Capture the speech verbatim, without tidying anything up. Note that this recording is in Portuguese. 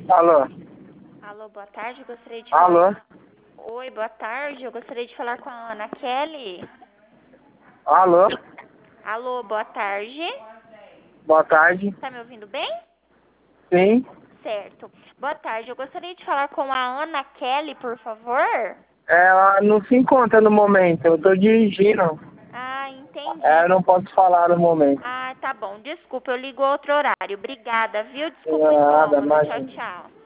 Alô? Alô, boa tarde, eu gostaria de Alô? falar... Oi, boa tarde, eu gostaria de falar com a Ana Kelly. Alô? Alô, boa tarde. Boa tarde. Tá me ouvindo bem? Sim. Certo. Boa tarde, eu gostaria de falar com a Ana Kelly, por favor. Ela não se encontra no momento. Eu tô dirigindo. Ah, entendi. É, eu não posso falar no momento. Ah, tá bom, desculpa, eu ligo outro horário. Obrigada, viu? Desculpa o Nada, incômodo. Tchau, imagina. tchau.